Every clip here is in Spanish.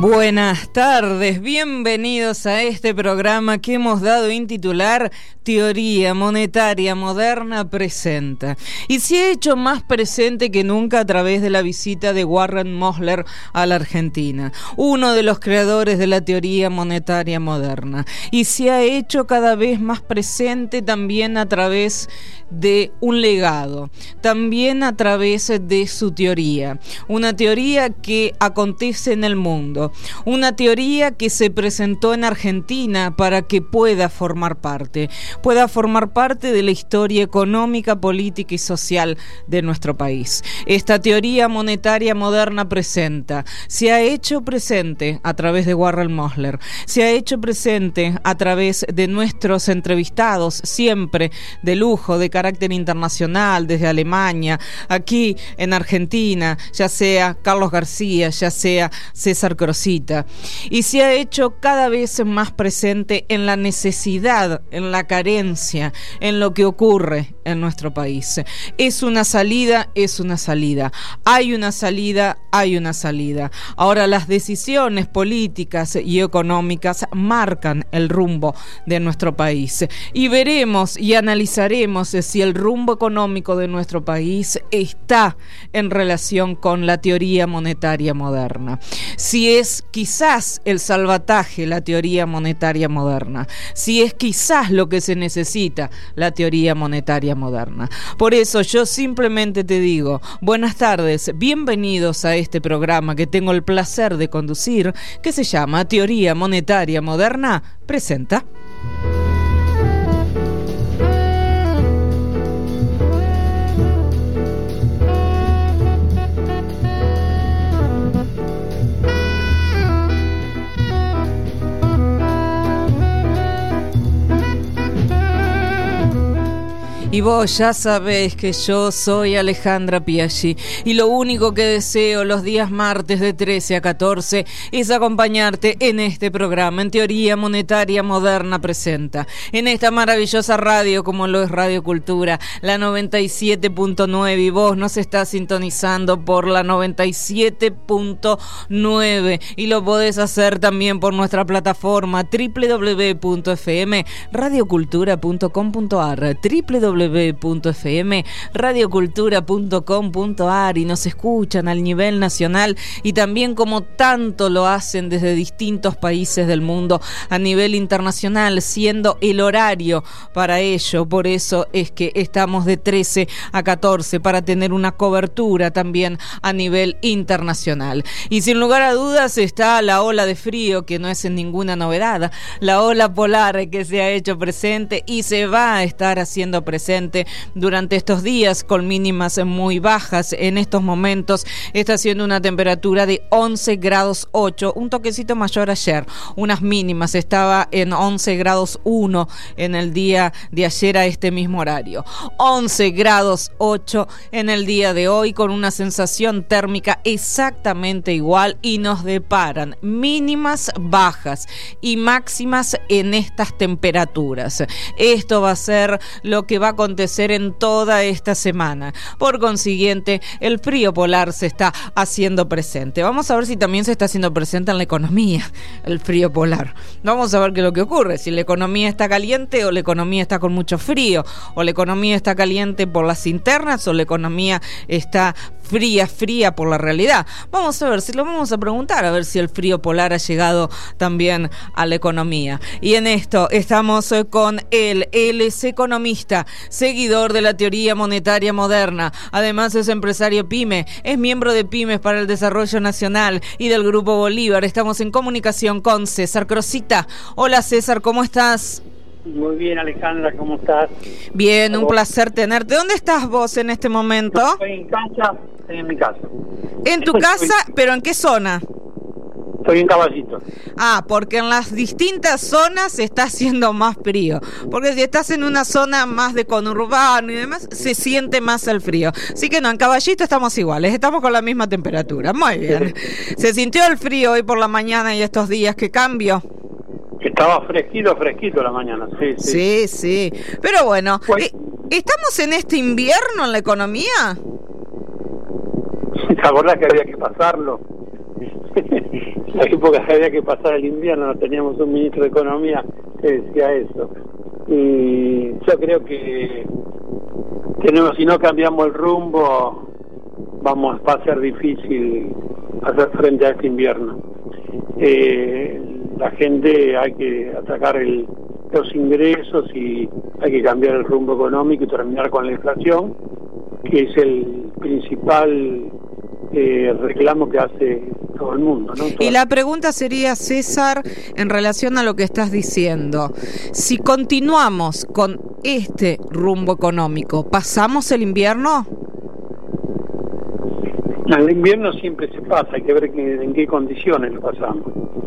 Buenas tardes, bienvenidos a este programa que hemos dado en titular Teoría Monetaria Moderna Presenta. Y se ha hecho más presente que nunca a través de la visita de Warren Mosler a la Argentina, uno de los creadores de la teoría monetaria moderna. Y se ha hecho cada vez más presente también a través de un legado, también a través de su teoría. Una teoría que acontece en el mundo. Una teoría que se presentó en Argentina para que pueda formar parte de la historia económica, política y social de nuestro país. Esta teoría monetaria moderna presenta, se ha hecho presente a través de Warren Mosler, se ha hecho presente a través de nuestros entrevistados, siempre de lujo, de carácter internacional, desde Alemania, aquí en Argentina, ya sea Carlos García, ya sea César Crosita, y se ha hecho cada vez más presente en la necesidad, en la carencia, en lo que ocurre en nuestro país. Es una salida, hay una salida. Ahora las decisiones políticas y económicas marcan el rumbo de nuestro país y veremos y analizaremos si el rumbo económico de nuestro país está en relación con la teoría monetaria moderna. Si es quizás el salvataje la teoría monetaria moderna, si es quizás lo que se necesita la teoría monetaria moderna. Por eso yo simplemente te digo, buenas tardes, bienvenidos a este programa que tengo el placer de conducir, que se llama Teoría Monetaria Moderna Presenta. Y vos ya sabés que yo soy Alejandra Piaggi y lo único que deseo los días martes de 13 a 14 es acompañarte en este programa, en Teoría Monetaria Moderna Presenta, en esta maravillosa radio como lo es Radio Cultura, la 97.9, y vos nos estás sintonizando por la 97.9 y lo podés hacer también por nuestra plataforma www.fmradiocultura.com.ar, www.fmradiocultura.com.ar, y nos escuchan al nivel nacional y también, como tanto lo hacen desde distintos países del mundo, a nivel internacional, siendo el horario para ello. Por eso es que estamos de 13 a 14 para tener una cobertura también a nivel internacional. Y sin lugar a dudas está la ola de frío, que no es ninguna novedad, la ola polar que se ha hecho presente y se va a estar haciendo presente durante estos días con mínimas muy bajas. En estos momentos está haciendo una temperatura de 11 grados 8, un toquecito mayor ayer. Unas mínimas estaba en 11 grados 1 en el día de ayer a este mismo horario. 11 grados 8 en el día de hoy, con una sensación térmica exactamente igual, y nos deparan mínimas bajas y máximas en estas temperaturas. Esto va a ser lo que va a acontecer en toda esta semana. Por consiguiente, el frío polar se está haciendo presente. Vamos a ver si también se está haciendo presente en la economía el frío polar. Vamos a ver qué es lo que ocurre, si la economía está caliente o la economía está con mucho frío, o la economía está caliente por las internas o la economía está fría por la realidad. Vamos a ver si lo vamos a preguntar, a ver si el frío polar ha llegado también a la economía. Y en esto estamos con él es economista, seguidor de la teoría monetaria moderna, además es empresario PYME, es miembro de Pymes para el Desarrollo Nacional y del Grupo Bolívar. Estamos en comunicación con César Crosita. Hola César, ¿cómo estás? Muy bien, Alejandra, ¿cómo estás? Bien, un placer tenerte. ¿Dónde estás vos en este momento? Estoy en casa, estoy en mi casa. ¿En tu casa? ¿Pero en qué zona? Estoy en Caballito. Ah, porque en las distintas zonas está haciendo más frío. Porque si estás en una zona más de conurbano y demás, se siente más el frío. Así que no, en Caballito estamos iguales, estamos con la misma temperatura. Muy bien. ¿Se sintió el frío hoy por la mañana y estos días? ¿Qué cambio? Estaba fresquito la mañana, sí. Sí. Pero bueno, ¿estamos en este invierno en la economía? ¿Te acordás que había que pasarlo? la época que había que pasar el invierno, no teníamos un ministro de Economía que decía eso. Y yo creo que si no cambiamos el rumbo, va a ser difícil hacer frente a este invierno. La gente hay que atacar los ingresos y hay que cambiar el rumbo económico y terminar con la inflación, que es el principal reclamo que hace todo el mundo, ¿no? Y la pregunta sería, César, en relación a lo que estás diciendo, si continuamos con este rumbo económico, ¿pasamos el invierno? El invierno siempre se pasa, hay que ver en qué condiciones lo pasamos.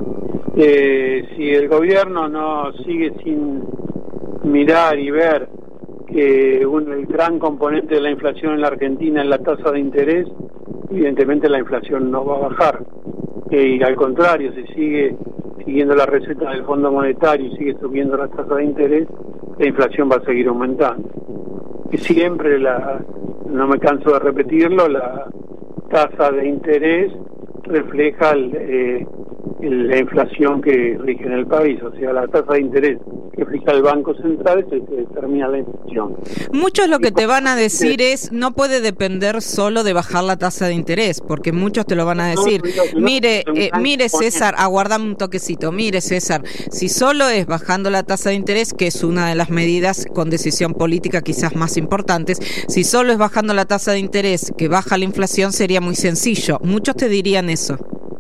Si el gobierno no sigue sin mirar y ver que el gran componente de la inflación en la Argentina es la tasa de interés, evidentemente la inflación no va a bajar. Y al contrario, si sigue siguiendo la receta del Fondo Monetario y sigue subiendo la tasa de interés, la inflación va a seguir aumentando. Y siempre, no me canso de repetirlo, la tasa de interés refleja la inflación que rige en el país, o sea, la tasa de interés que fija el Banco Central es el que determina la inflación. Muchos lo que te van a decir es, no puede depender solo de bajar la tasa de interés, porque muchos te lo van a decir. Mire, César, aguardame un toquecito, mire, César, si solo es bajando la tasa de interés, que es una de las medidas con decisión política quizás más importantes, si solo es bajando la tasa de interés que baja la inflación, sería muy sencillo. Muchos te dirían eso.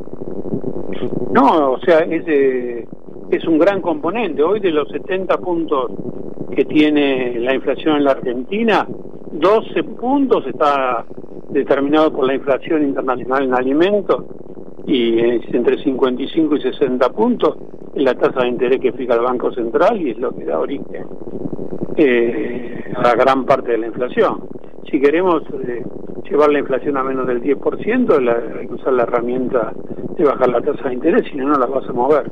No, o sea, es un gran componente. Hoy de los 70 puntos que tiene la inflación en la Argentina, 12 puntos está determinado por la inflación internacional en alimentos, y entre 55 y 60 puntos es la tasa de interés que fija el Banco Central, y es lo que da origen a la gran parte de la inflación. Si queremos llevar la inflación a menos del 10%, hay que usar la herramienta de bajar la tasa de interés, si no la vas a mover.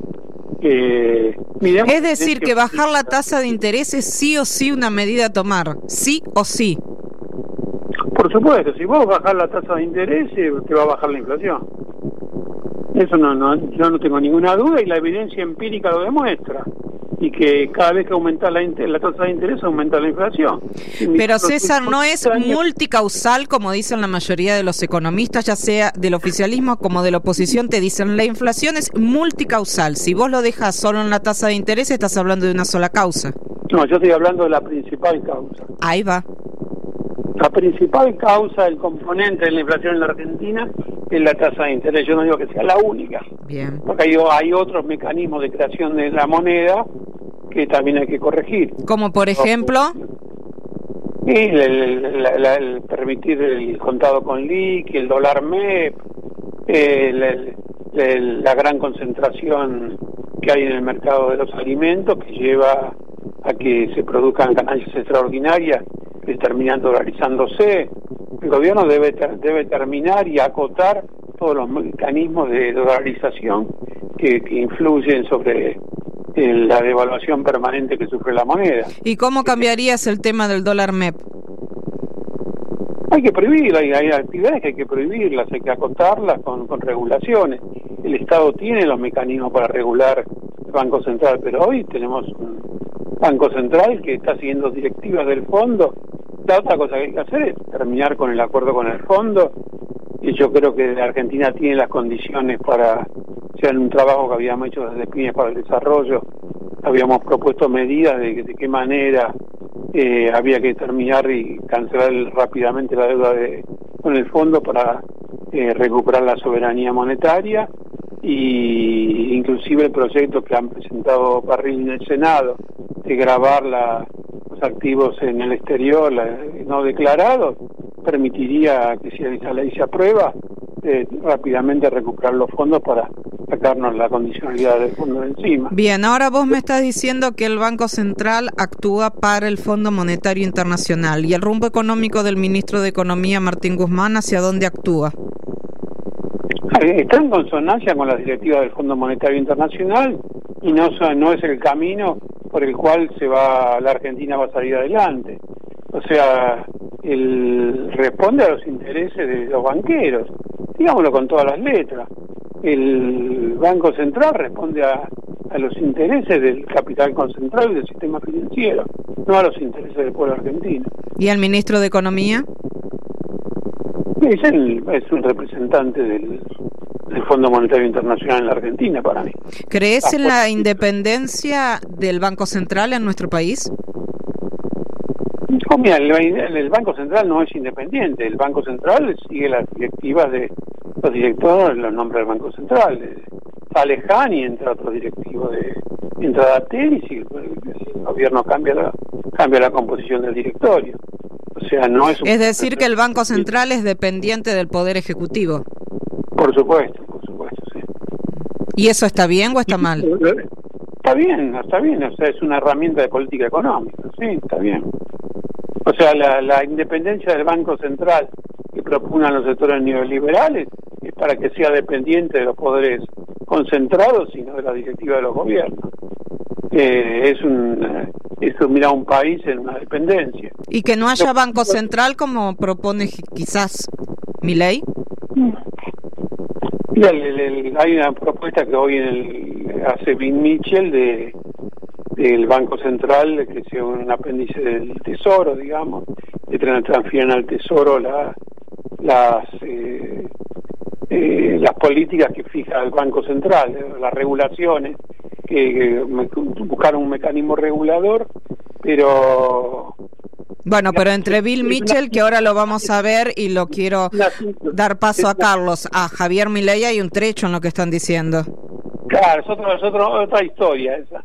Es decir, que bajar la tasa de interés es sí o sí una medida a tomar, sí o sí. Por supuesto, si vos bajás la tasa de interés, te va a bajar la inflación. Eso yo no tengo ninguna duda, y la evidencia empírica lo demuestra. Y que cada vez que aumenta la tasa de interés, aumenta la inflación. Pero César, ¿no es multicausal, como dicen la mayoría de los economistas, ya sea del oficialismo como de la oposición? Te dicen, la inflación es multicausal. Si vos lo dejas solo en la tasa de interés, estás hablando de una sola causa. No, yo estoy hablando de la principal causa. Ahí va. La principal causa del componente de la inflación en la Argentina es la tasa de interés. Yo no digo que sea la única. Bien. Porque hay otros mecanismos de creación de la moneda que también hay que corregir. Como por ejemplo, el permitir el contado con liqui, el dólar MEP, la gran concentración que hay en el mercado de los alimentos, que lleva a que se produzcan ganancias extraordinarias que terminan dolarizándose. El gobierno debe terminar y acotar todos los mecanismos de dolarización que influyen sobre la devaluación permanente que sufre la moneda. ¿Y cómo cambiarías el tema del dólar MEP? Hay que prohibirla, hay actividades que hay que prohibirlas, hay que acotarlas con regulaciones. El Estado tiene los mecanismos para regular el Banco Central, pero hoy tenemos un Banco Central que está siguiendo directivas del fondo. La otra cosa que hay que hacer es terminar con el acuerdo con el fondo, y yo creo que la Argentina tiene las condiciones para hacer un trabajo que habíamos hecho desde Pymes para el Desarrollo. Habíamos propuesto medidas de qué manera había que terminar y cancelar rápidamente la deuda con el fondo para recuperar la soberanía monetaria, y inclusive el proyecto que han presentado Parrilli en el Senado de gravar los activos en el exterior no declarados permitiría que, si esa ley se aprueba, rápidamente recuperar los fondos para sacarnos la condicionalidad del fondo de encima. Bien, ahora vos me estás diciendo que el Banco Central actúa para el Fondo Monetario Internacional, y el rumbo económico del ministro de Economía, Martín Guzmán, ¿hacia dónde actúa? Está en consonancia con las directivas del Fondo Monetario Internacional, y no es el camino por el cual la Argentina va a salir adelante. O sea, responde a los intereses de los banqueros, digámoslo con todas las letras. el Banco Central responde a los intereses del capital concentrado y del sistema financiero, no a los intereses del pueblo argentino. ¿Y el ministro de Economía? Es un representante del Fondo Monetario Internacional en la Argentina, para mí. ¿Crees en la independencia del Banco Central en nuestro país? Mira, el Banco Central no es independiente. El Banco Central sigue las directivas de los directores, los nombres del Banco Central. Sale Hani, entra otro directivo, entra Datel, y si el gobierno cambia la composición del directorio. O sea, no es... Es decir, que el Banco Central es dependiente del Poder Ejecutivo. Por supuesto, sí. ¿Y eso está bien o está mal? Está bien, o sea, es una herramienta de política económica, sí, está bien. O sea, la independencia del Banco Central que propugnan los sectores neoliberales es para que sea dependiente de los poderes concentrados y no de la directiva de los gobiernos. Es mirar un país en una dependencia. ¿Y que no haya Banco Central como propone quizás Milei? Mira, hay una propuesta que hoy hace Bill Mitchell del Banco Central, que sea un apéndice del Tesoro, digamos, que transfieran al Tesoro las políticas que fija el Banco Central, las regulaciones, que buscar un mecanismo regulador, pero... Bueno, pero entre Bill Mitchell, que ahora lo vamos a ver y lo quiero dar paso a Carlos, a Javier Milei, hay un trecho en lo que están dciendo. Claro, es otra historia esa.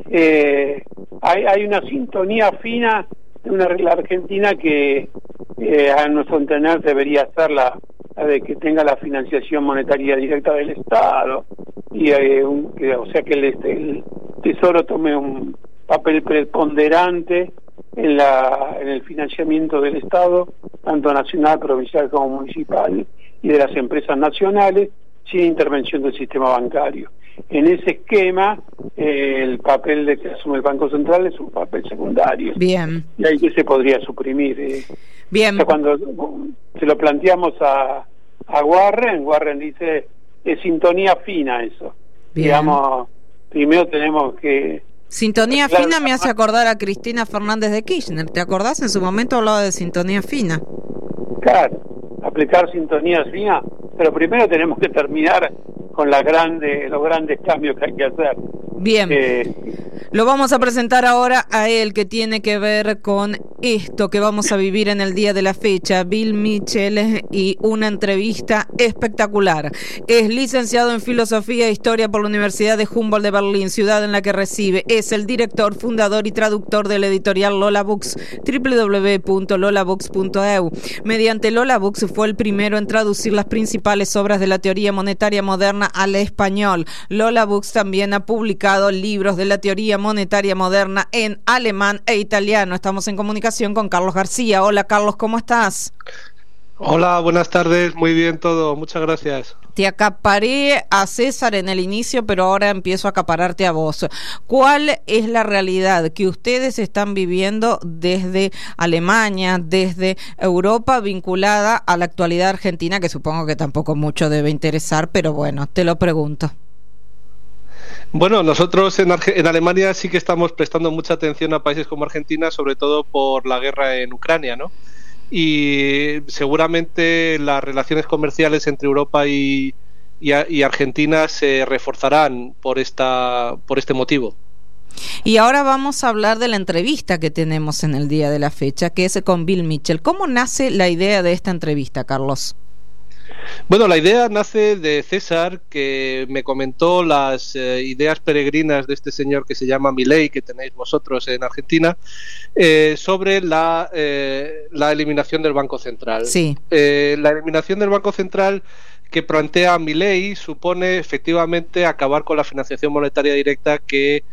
Hay una sintonía fina de la Argentina que a nuestro entender debería ser la de que tenga la financiación monetaria directa del Estado y o sea que el Tesoro tome un papel preponderante en el financiamiento del Estado, tanto nacional, provincial como municipal, y de las empresas nacionales, sin intervención del sistema bancario. En ese esquema, el papel de que asume el Banco Central es un papel secundario. Bien. Y ahí que se podría suprimir. Bien. O sea, cuando se lo planteamos a Warren dice, es sintonía fina eso. Bien. Digamos, primero tenemos que... Sintonía fina me hace acordar a Cristina Fernández de Kirchner. ¿Te acordás? En su momento hablaba de sintonía fina. Claro, aplicar sintonía fina, pero primero tenemos que terminar con los grandes cambios que hay que hacer. Bien, lo vamos a presentar ahora a él, que tiene que ver con esto que vamos a vivir en el día de la fecha, Bill Mitchell, y una entrevista espectacular. Es licenciado en Filosofía e Historia por la Universidad de Humboldt de Berlín, ciudad en la que reside. Es el director, fundador y traductor de la editorial Lola Books, www.lolabooks.eu. Mediante Lola Books fue el primero en traducir las principales obras de la teoría monetaria moderna al español. Lola Books también ha publicado libros de la teoría monetaria moderna en alemán e italiano. Estamos en comunicación con Carlos García. Hola Carlos, ¿cómo estás? Hola, buenas tardes, muy bien todo, muchas gracias. Te acaparé a César en el inicio, pero ahora empiezo a acapararte a vos. ¿Cuál es la realidad que ustedes están viviendo desde Alemania, desde Europa, vinculada a la actualidad argentina, que supongo que tampoco mucho debe interesar, pero bueno, te lo pregunto? Bueno, nosotros en Alemania sí que estamos prestando mucha atención a países como Argentina, sobre todo por la guerra en Ucrania, ¿no? Y seguramente las relaciones comerciales entre Europa y Argentina se reforzarán por este motivo. Y ahora vamos a hablar de la entrevista que tenemos en el día de la fecha, que es con Bill Mitchell. ¿Cómo nace la idea de esta entrevista, Carlos? Bueno, la idea nace de César, que me comentó las ideas peregrinas de este señor que se llama Milei, que tenéis vosotros en Argentina, sobre la eliminación del Banco Central. Sí. La eliminación del Banco Central que plantea Milei supone efectivamente acabar con la financiación monetaria directa que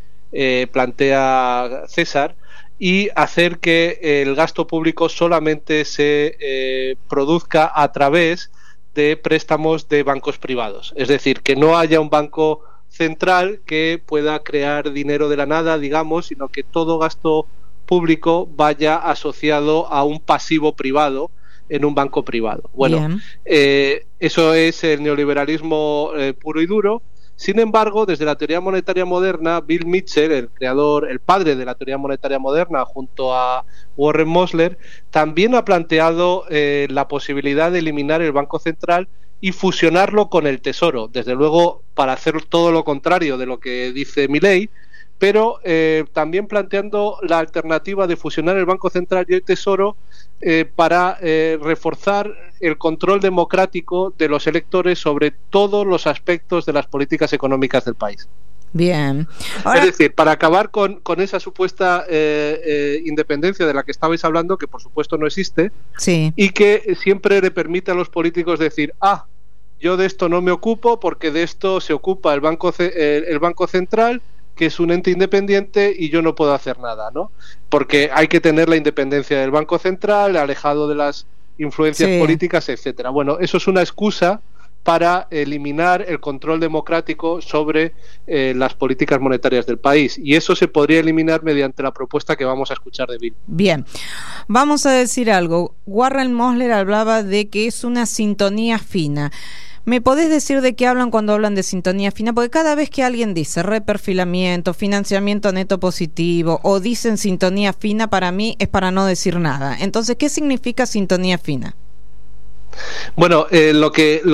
plantea César, y hacer que el gasto público solamente se produzca a través de préstamos de bancos privados. Es decir, que no haya un banco central que pueda crear dinero de la nada, digamos, sino que todo gasto público vaya asociado a un pasivo privado en un banco privado. Bueno, eso es el neoliberalismo puro y duro. Sin embargo, desde la teoría monetaria moderna, Bill Mitchell, el creador, el padre de la teoría monetaria moderna, junto a Warren Mosler, también ha planteado la posibilidad de eliminar el Banco Central y fusionarlo con el Tesoro, desde luego para hacer todo lo contrario de lo que dice Milei, pero también planteando la alternativa de fusionar el Banco Central y el Tesoro para reforzar el control democrático de los electores sobre todos los aspectos de las políticas económicas del país. Bien. Ahora, es decir, para acabar con esa supuesta independencia de la que estabais hablando, que por supuesto no existe, sí, y que siempre le permite a los políticos decir, yo de esto no me ocupo porque de esto se ocupa el Banco Central, que es un ente independiente, y yo no puedo hacer nada, ¿no? Porque hay que tener la independencia del Banco Central, alejado de las influencias políticas, etcétera. Bueno, eso es una excusa para eliminar el control democrático sobre las políticas monetarias del país, y eso se podría eliminar mediante la propuesta que vamos a escuchar de Bill. Bien, vamos a decir algo. Warren Mosler hablaba de que es una sintonía fina. ¿Me podés decir de qué hablan cuando hablan de sintonía fina? Porque cada vez que alguien dice reperfilamiento, financiamiento neto positivo o dicen sintonía fina, para mí es para no decir nada. Entonces, ¿qué significa sintonía fina? Bueno, lo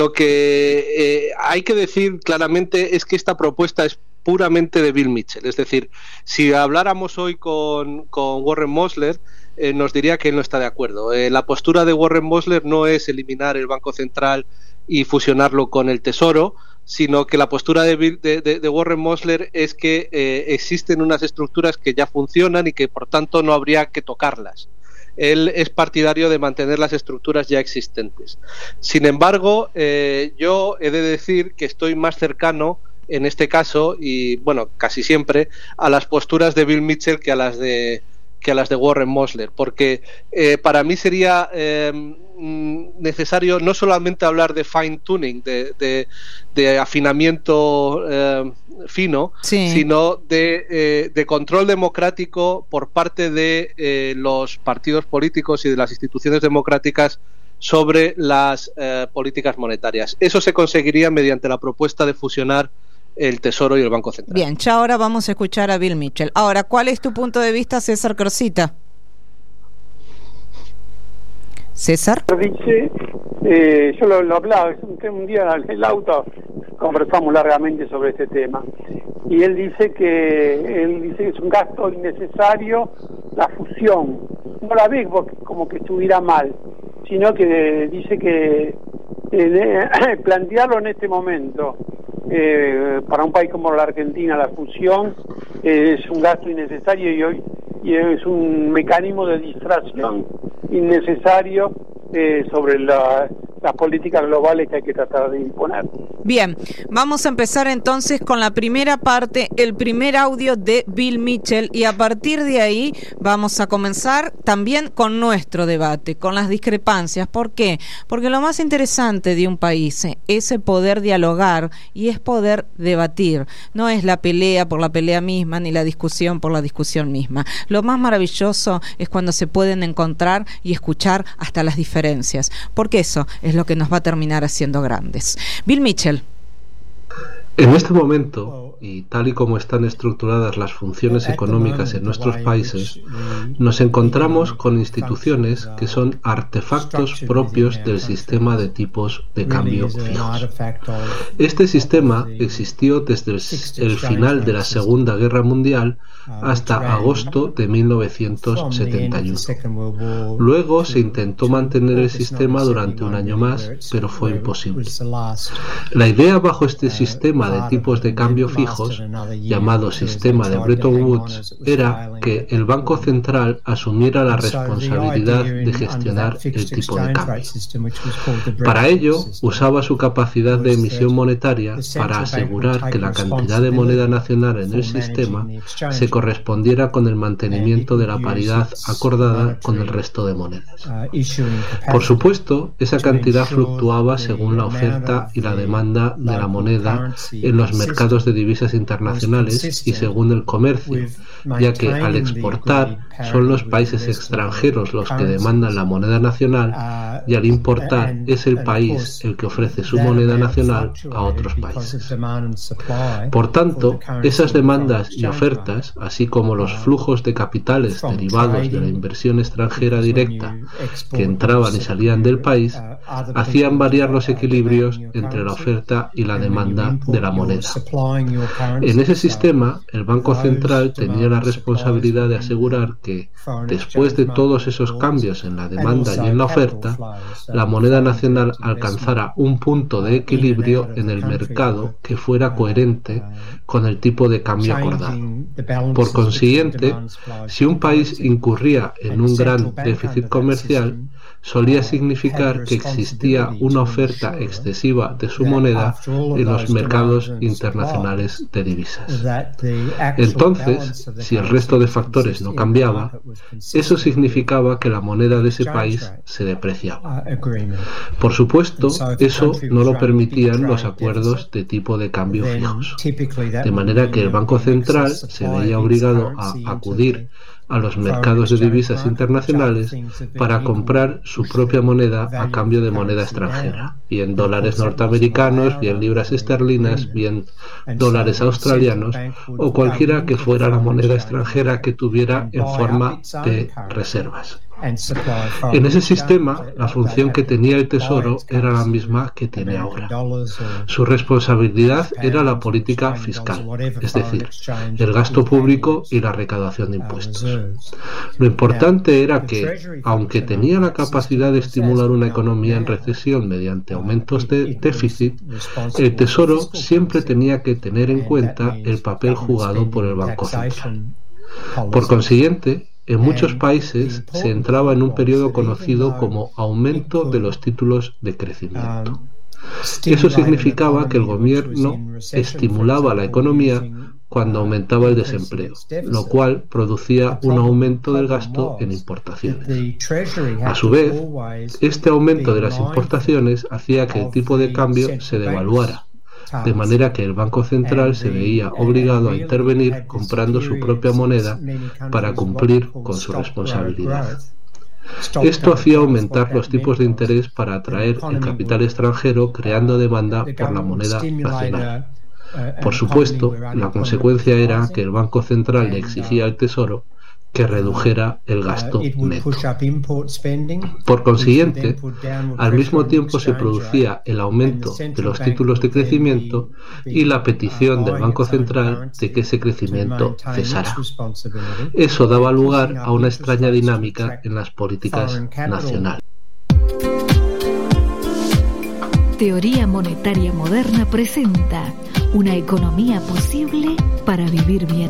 que hay que decir claramente es que esta propuesta es puramente de Bill Mitchell. Es decir, si habláramos hoy con Warren Mosler, nos diría que él no está de acuerdo. La postura de Warren Mosler no es eliminar el Banco Central y fusionarlo con el Tesoro, sino que la postura de Warren Mosler es que existen unas estructuras que ya funcionan y que por tanto no habría que tocarlas. Él es partidario de mantener las estructuras ya existentes. Sin embargo, yo he de decir que estoy más cercano en este caso, y bueno, casi siempre, a las posturas de Bill Mitchell que a las de Warren Mosler, porque para mí sería necesario no solamente hablar de fine tuning, de afinamiento fino, sino de control democrático por parte de los partidos políticos y de las instituciones democráticas sobre las políticas monetarias. Eso se conseguiría mediante la propuesta de fusionar el Tesoro y el Banco Central. Bien, ya ahora vamos a escuchar a Bill Mitchell. Ahora, ¿cuál es tu punto de vista, César Crosita? César. Dice, yo lo hablaba, un día en el auto conversamos largamente sobre este tema, y él dice que es un gasto innecesario la fusión. No la ve como que estuviera mal, sino que dice que plantearlo en este momento para un país como la Argentina, la fusión es un gasto innecesario y es un mecanismo de distracción innecesario sobre las políticas globales que hay que tratar de imponer. Bien, vamos a empezar entonces con la primera parte, el primer audio de Bill Mitchell, y a partir de ahí vamos a comenzar también con nuestro debate, con las discrepancias. ¿Por qué? Porque lo más interesante de un país es el poder dialogar y es poder debatir. No es la pelea por la pelea misma ni la discusión por la discusión misma. Lo más maravilloso es cuando se pueden encontrar y escuchar hasta las diferencias, porque eso es lo que nos va a terminar haciendo grandes. Bill Mitchell. En este momento, y tal y como están estructuradas las funciones económicas en nuestros países, nos encontramos con instituciones que son artefactos propios del sistema de tipos de cambio fijos. Este sistema existió desde el final de la Segunda Guerra Mundial hasta agosto de 1971. Luego se intentó mantener el sistema durante un año más, pero fue imposible. La idea bajo este sistema de tipos de cambio fijos, llamado sistema de Bretton Woods, era que el Banco Central asumiera la responsabilidad de gestionar el tipo de cambio. Para ello, usaba su capacidad de emisión monetaria para asegurar que la cantidad de moneda nacional en el sistema se correspondiera con el mantenimiento de la paridad acordada con el resto de monedas. Por supuesto, esa cantidad fluctuaba según la oferta y la demanda de la moneda en los mercados de divisas internacionales y según el comercio, ya que al al exportar son los países extranjeros los que demandan la moneda nacional y al importar es el país el que ofrece su moneda nacional a otros países. Por tanto, esas demandas y ofertas, así como los flujos de capitales derivados de la inversión extranjera directa que entraban y salían del país, hacían variar los equilibrios entre la oferta y la demanda de la moneda. En ese sistema, el Banco Central tenía la responsabilidad de asegurar que, después de todos esos cambios en la demanda y en la oferta, la moneda nacional alcanzara un punto de equilibrio en el mercado que fuera coherente con el tipo de cambio acordado. Por consiguiente, si un país incurría en un gran déficit comercial, solía significar que existía una oferta excesiva de su moneda en los mercados internacionales de divisas. Entonces, si el resto de factores no cambiaba, eso significaba que la moneda de ese país se depreciaba. Por supuesto, eso no lo permitían los acuerdos de tipo de cambio fijos, de manera que el Banco Central se veía obligado a acudir a los mercados de divisas internacionales para comprar su propia moneda a cambio de moneda extranjera, bien dólares norteamericanos, bien libras esterlinas, bien dólares australianos o cualquiera que fuera la moneda extranjera que tuviera en forma de reservas. En ese sistema, la función que tenía el Tesoro era la misma que tiene ahora. Su responsabilidad era la política fiscal, es decir, el gasto público y la recaudación de impuestos. Lo importante era que, aunque tenía la capacidad de estimular una economía en recesión mediante aumentos de déficit, el Tesoro siempre tenía que tener en cuenta el papel jugado por el Banco Central. Por consiguiente, en muchos países se entraba en un periodo conocido como aumento de los títulos de crecimiento. Eso significaba que el gobierno estimulaba la economía cuando aumentaba el desempleo, lo cual producía un aumento del gasto en importaciones. A su vez, este aumento de las importaciones hacía que el tipo de cambio se devaluara, de manera que el Banco Central se veía obligado a intervenir comprando su propia moneda para cumplir con su responsabilidad. Esto hacía aumentar los tipos de interés para atraer el capital extranjero, creando demanda por la moneda nacional. Por supuesto, la consecuencia era que el Banco Central le exigía al Tesoro que redujera el gasto neto. Por consiguiente, al mismo tiempo se producía el aumento de los títulos de crecimiento y la petición del Banco Central de que ese crecimiento cesara. Eso daba lugar a una extraña dinámica en las políticas nacionales. Teoría Monetaria Moderna presenta una economía posible para vivir bien.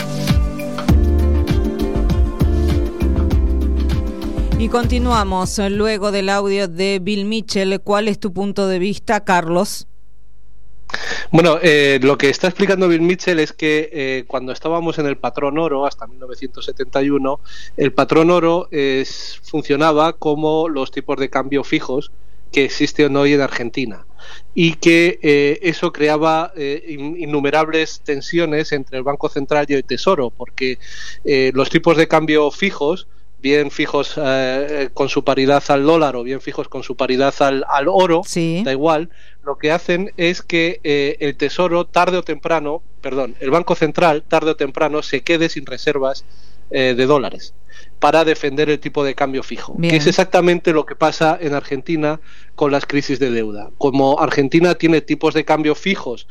Y continuamos luego del audio de Bill Mitchell. ¿Cuál es tu punto de vista, Carlos? Bueno, lo que está explicando Bill Mitchell es que cuando estábamos en el patrón oro, hasta 1971, el patrón oro funcionaba como los tipos de cambio fijos que existen hoy en Argentina, y que eso creaba innumerables tensiones entre el Banco Central y el Tesoro, porque los tipos de cambio fijos, bien fijos con su paridad al dólar o bien fijos con su paridad al oro, sí, da igual, lo que hacen es que el Tesoro el Banco Central tarde o temprano se quede sin reservas de dólares para defender el tipo de cambio fijo. Bien. Que es exactamente lo que pasa en Argentina con las crisis de deuda. Como Argentina tiene tipos de cambio fijos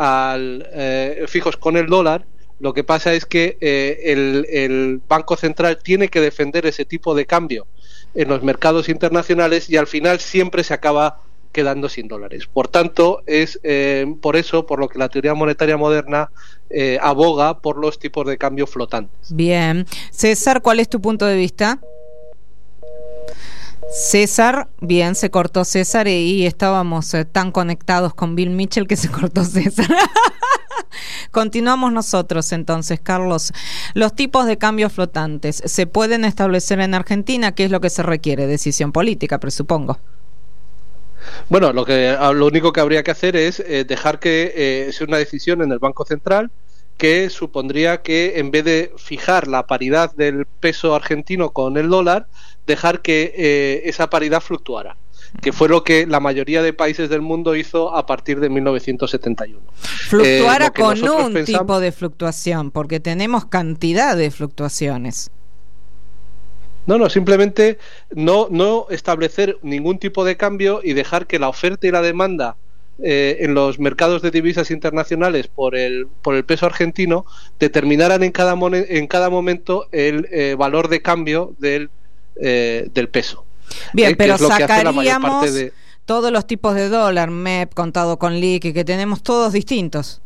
con el dólar, lo que pasa es que el Banco Central tiene que defender ese tipo de cambio en los mercados internacionales y al final siempre se acaba quedando sin dólares. Por tanto, es por lo que la teoría monetaria moderna aboga por los tipos de cambio flotantes. Bien. César, ¿cuál es tu punto de vista? César, bien, se cortó César y estábamos tan conectados con Bill Mitchell que se cortó César. Continuamos nosotros entonces, Carlos. Los tipos de cambios flotantes, ¿se pueden establecer en Argentina? ¿Qué es lo que se requiere? Decisión política, presupongo. Bueno, lo único que habría que hacer es dejar que sea una decisión en el Banco Central que supondría que en vez de fijar la paridad del peso argentino con el dólar, dejar que esa paridad fluctuara, que fue lo que la mayoría de países del mundo hizo a partir de 1971. Fluctuara con un tipo de fluctuación, porque tenemos cantidad de fluctuaciones. No, simplemente no establecer ningún tipo de cambio y dejar que la oferta y la demanda en los mercados de divisas internacionales por el peso argentino determinaran en cada momento el valor de cambio del peso. Bien, pero sacaríamos todos los tipos de dólar, MEP, contado con liqui, que tenemos todos distintos.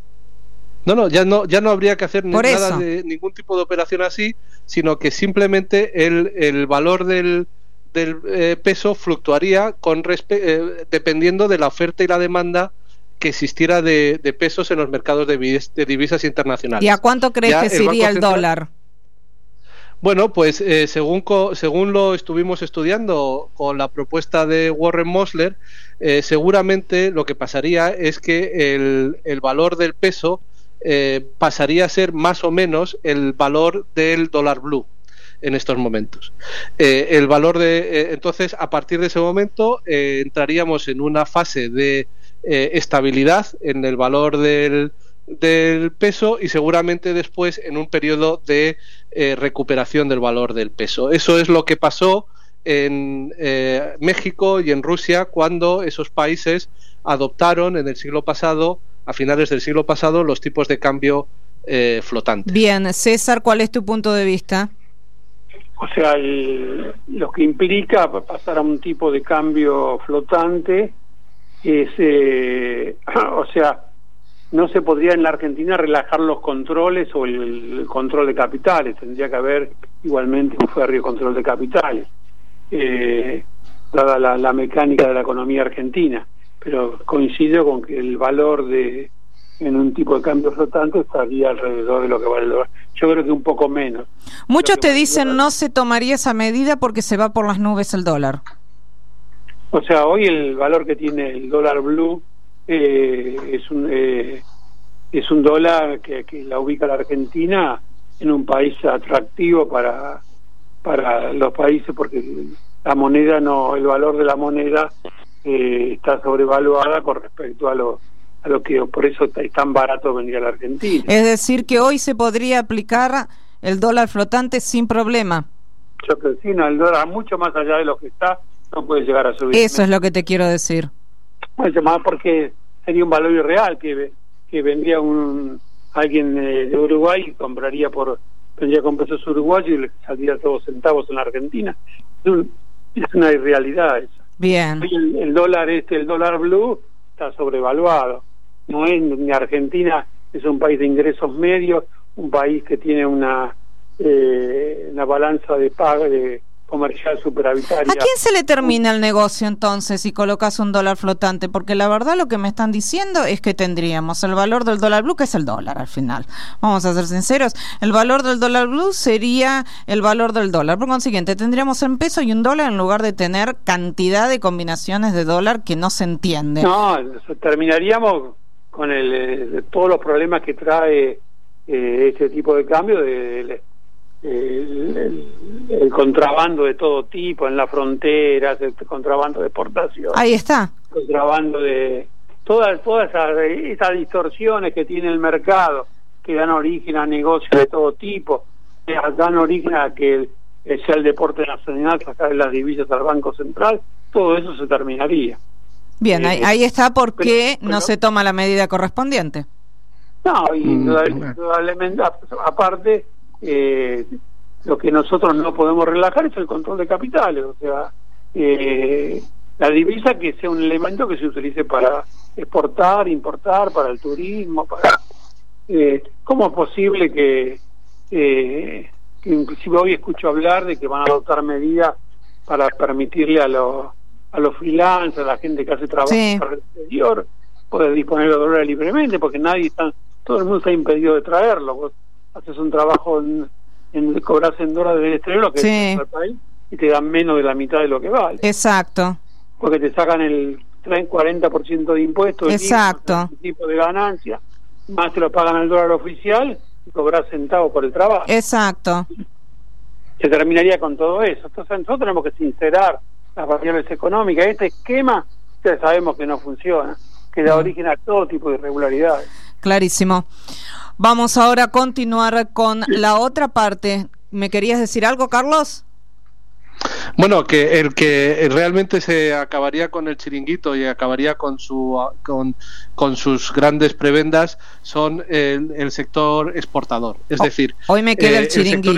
Ya no habría que hacer nada de ningún tipo de operación así, sino que simplemente el valor del peso fluctuaría dependiendo de la oferta y la demanda que existiera de pesos en los mercados de divisas internacionales. ¿Y a cuánto crees que se iría el dólar? Bueno, pues según lo estuvimos estudiando con la propuesta de Warren Mosler, seguramente lo que pasaría es que el valor del peso pasaría a ser más o menos el valor del dólar blue en estos momentos. El valor entonces, a partir de ese momento, entraríamos en una fase de estabilidad en el valor del peso y seguramente después en un periodo de recuperación del valor del peso. Eso es lo que pasó en México y en Rusia cuando esos países adoptaron en el siglo pasado, a finales del siglo pasado, los tipos de cambio flotantes. Bien, César, ¿cuál es tu punto de vista? O sea, lo que implica pasar a un tipo de cambio flotante es, o sea, no se podría en la Argentina relajar los controles o el control de capitales, tendría que haber igualmente un férreo control de capitales, dada la mecánica de la economía argentina, pero coincido con que el valor en un tipo de cambio flotante estaría alrededor de lo que vale el dólar. Yo creo que un poco menos. Muchos te dicen no se tomaría esa medida porque se va por las nubes el dólar. O sea, hoy el valor que tiene el dólar blue es un dólar que la ubica la Argentina en un país atractivo para los países, porque la moneda el valor de la moneda está sobrevaluada con respecto a lo que por eso es tan barato venir a la Argentina. Es decir, que hoy se podría aplicar el dólar flotante sin problema. Yo creo que sí, el dólar mucho más allá de lo que está, no puede llegar a subir. Eso es lo que te quiero decir. Mucho más porque sería un valor irreal que vendría alguien de Uruguay y vendría con pesos uruguayos y le saldría todos centavos en la Argentina. Es una irrealidad esa. Bien. Hoy el dólar blue está sobrevaluado. No es ni Argentina, es un país de ingresos medios, un país que tiene una balanza de pago comercial superavitaria. ¿A quién se le termina el negocio entonces si colocas un dólar flotante? Porque la verdad lo que me están diciendo es que tendríamos el valor del dólar blue, que es el dólar al final. Vamos a ser sinceros, el valor del dólar blue sería el valor del dólar. Por consiguiente, tendríamos un peso y un dólar en lugar de tener cantidad de combinaciones de dólar que no se entiende. No, terminaríamos con todos los problemas que trae este tipo de cambio el contrabando de todo tipo en las fronteras, el contrabando de exportación. Ahí está. Contrabando de todas esas distorsiones que tiene el mercado, que dan origen a negocios de todo tipo, que dan origen a que sea el deporte nacional, sacar las divisas al Banco Central, todo eso se terminaría. Bien, ahí está porque no se toma la medida correspondiente. No, y indudablemente, aparte, lo que nosotros no podemos relajar es el control de capitales, o sea, la divisa que sea un elemento que se utilice para exportar, importar, para el turismo, ¿cómo es posible que inclusive hoy escucho hablar de que van a adoptar medidas para permitirle a los freelancers, a la gente que hace trabajo para el exterior, poder disponer de dólares libremente, porque todo el mundo está impedido de traerlo? Vos haces un trabajo cobras en dólares del exterior, lo que es el país, y te dan menos de la mitad de lo que vale. Exacto. Porque te sacan el 40% de impuestos, exacto, el tipo de ganancia. más te lo pagan al dólar oficial y cobrar centavos por el trabajo. Exacto. Se terminaría con todo eso. Entonces nosotros tenemos que sincerar las variables económicas. Este esquema ya sabemos que no funciona, que da origen a todo tipo de irregularidades. Clarísimo. Vamos ahora a continuar con la otra parte. ¿Me querías decir algo, Carlos? Bueno, que el que realmente se acabaría con el chiringuito y acabaría con sus grandes prebendas son el sector exportador. Es decir, hoy me queda el chiringuito.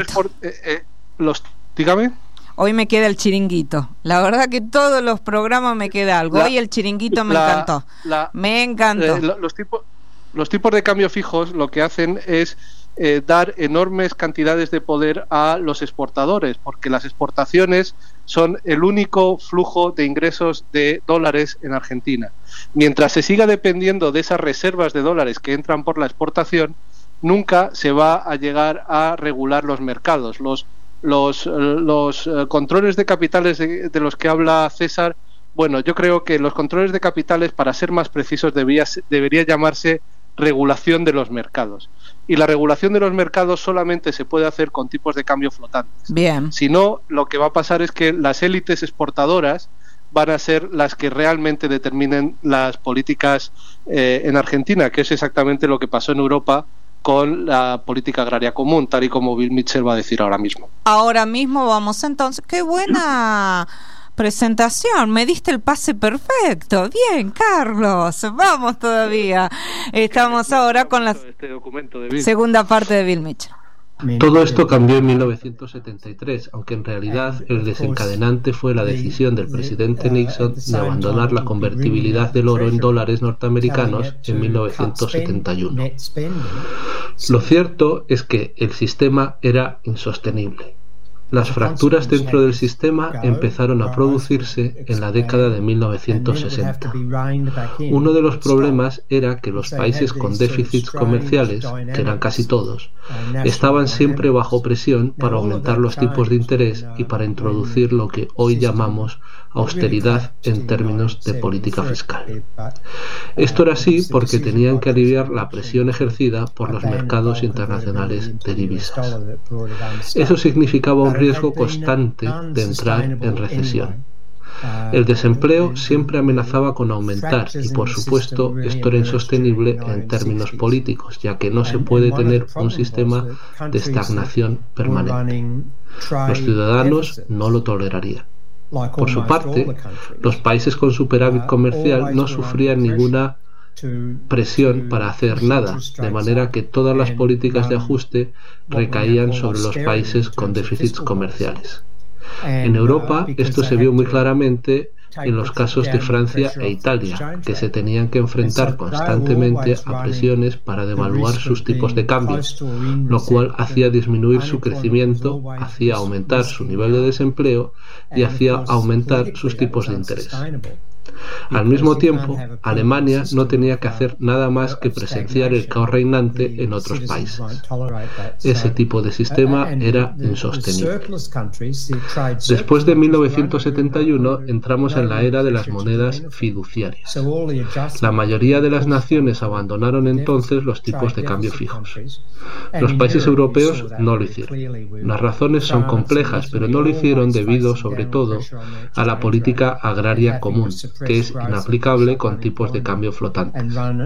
Dígame. Hoy me queda el chiringuito. La verdad que todos los programas me queda algo. Hoy el chiringuito me encantó. Me encantó. Los tipos de cambio fijos lo que hacen es dar enormes cantidades de poder a los exportadores, porque las exportaciones son el único flujo de ingresos de dólares en Argentina. Mientras se siga dependiendo de esas reservas de dólares que entran por la exportación, nunca se va a llegar a regular los mercados. Los controles de capitales de los que habla César, bueno, yo creo que los controles de capitales, para ser más precisos, debería llamarse regulación de los mercados. Y la regulación de los mercados solamente se puede hacer con tipos de cambio flotantes. Bien. Si no, lo que va a pasar es que las élites exportadoras van a ser las que realmente determinen las políticas en Argentina, que es exactamente lo que pasó en Europa con la política agraria común, tal y como Bill Mitchell va a decir ahora mismo. Ahora mismo vamos entonces. ¡Qué buena presentación! Me diste el pase perfecto. Bien, Carlos. Vamos todavía. Estamos ahora con la segunda parte de Bill Mitchell. Todo esto cambió en 1973, aunque en realidad el desencadenante fue la decisión del presidente Nixon de abandonar la convertibilidad del oro en dólares norteamericanos en 1971. Lo cierto es que el sistema era insostenible. Las fracturas dentro del sistema empezaron a producirse en la década de 1960. Uno de los problemas era que los países con déficits comerciales, que eran casi todos, estaban siempre bajo presión para aumentar los tipos de interés y para introducir lo que hoy llamamos austeridad en términos de política fiscal. Esto era así porque tenían que aliviar la presión ejercida por los mercados internacionales de divisas. Eso significaba un riesgo constante de entrar en recesión. El desempleo siempre amenazaba con aumentar y, por supuesto, esto era insostenible en términos políticos, ya que no se puede tener un sistema de estagnación permanente. Los ciudadanos no lo tolerarían. Por su parte, los países con superávit comercial no sufrían ninguna presión para hacer nada, de manera que todas las políticas de ajuste recaían sobre los países con déficits comerciales. En Europa esto se vio muy claramente en los casos de Francia e Italia, que se tenían que enfrentar constantemente a presiones para devaluar sus tipos de cambio, lo cual hacía disminuir su crecimiento, hacía aumentar su nivel de desempleo y hacía aumentar sus tipos de interés. Al mismo tiempo, Alemania no tenía que hacer nada más que presenciar el caos reinante en otros países. Ese tipo de sistema era insostenible. Después de 1971 entramos en la era de las monedas fiduciarias. La mayoría de las naciones abandonaron entonces los tipos de cambio fijos. Los países europeos no lo hicieron. Las razones son complejas, pero no lo hicieron debido, sobre todo, a la política agraria común, que es inaplicable con tipos de cambio flotantes.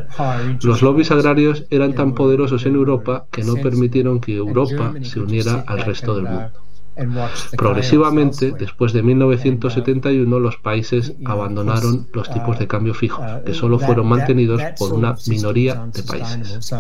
Los lobbies agrarios eran tan poderosos en Europa que no permitieron que Europa se uniera al resto del mundo. Progresivamente, después de 1971, los países abandonaron los tipos de cambio fijos, que solo fueron mantenidos por una minoría de países.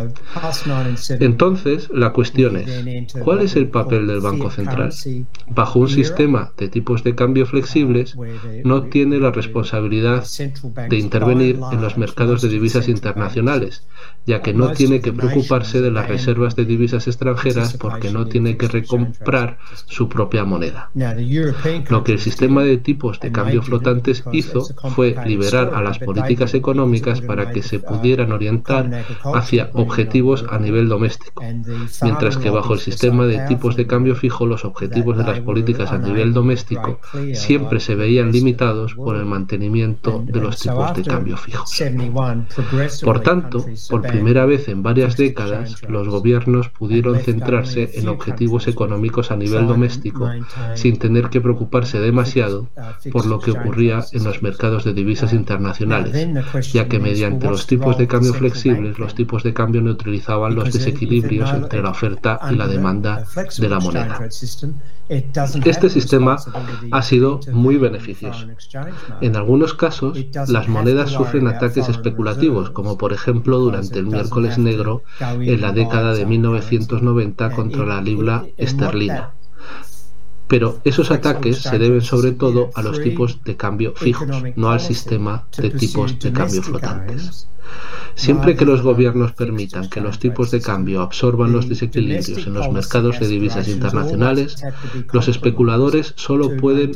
Entonces, la cuestión es, ¿cuál es el papel del Banco Central? Bajo un sistema de tipos de cambio flexibles, no tiene la responsabilidad de intervenir en los mercados de divisas internacionales, ya que no tiene que preocuparse de las reservas de divisas extranjeras porque no tiene que recomprar su su propia moneda. Lo que el sistema de tipos de cambio flotantes hizo fue liberar a las políticas económicas para que se pudieran orientar hacia objetivos a nivel doméstico, mientras que bajo el sistema de tipos de cambio fijo los objetivos de las políticas a nivel doméstico siempre se veían limitados por el mantenimiento de los tipos de cambio fijos. Por tanto, por primera vez en varias décadas, los gobiernos pudieron centrarse en objetivos económicos a nivel doméstico sin tener que preocuparse demasiado por lo que ocurría en los mercados de divisas internacionales, ya que mediante los tipos de cambio flexibles, los tipos de cambio neutralizaban los desequilibrios entre la oferta y la demanda de la moneda. Este sistema ha sido muy beneficioso. En algunos casos, las monedas sufren ataques especulativos, como por ejemplo durante el miércoles negro en la década de 1990 contra la libra esterlina. Pero esos ataques se deben sobre todo a los tipos de cambio fijos, no al sistema de tipos de cambio flotantes. Siempre que los gobiernos permitan que los tipos de cambio absorban los desequilibrios en los mercados de divisas internacionales, los especuladores solo pueden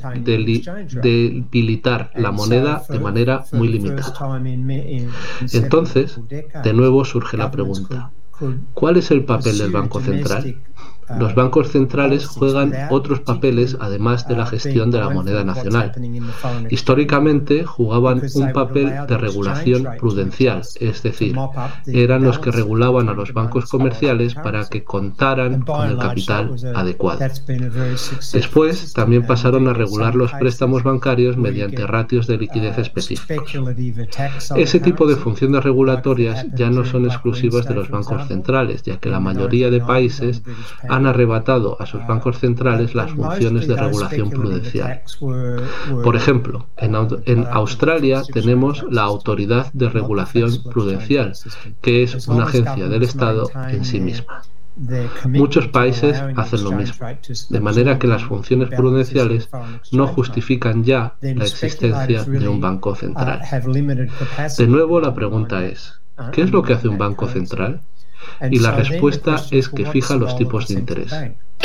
debilitar la moneda de manera muy limitada. Entonces, de nuevo surge la pregunta: ¿cuál es el papel del Banco Central? Los bancos centrales juegan otros papeles además de la gestión de la moneda nacional. Históricamente jugaban un papel de regulación prudencial, es decir, eran los que regulaban a los bancos comerciales para que contaran con el capital adecuado. Después también pasaron a regular los préstamos bancarios mediante ratios de liquidez específicos. Ese tipo de funciones regulatorias ya no son exclusivas de los bancos centrales, ya que la mayoría de países han arrebatado a sus bancos centrales las funciones de regulación prudencial. Por ejemplo, en Australia tenemos la Autoridad de Regulación Prudencial, que es una agencia del Estado en sí misma. Muchos países hacen lo mismo, de manera que las funciones prudenciales no justifican ya la existencia de un banco central. De nuevo, la pregunta es: ¿qué es lo que hace un banco central? Y la respuesta es que fija los tipos de interés.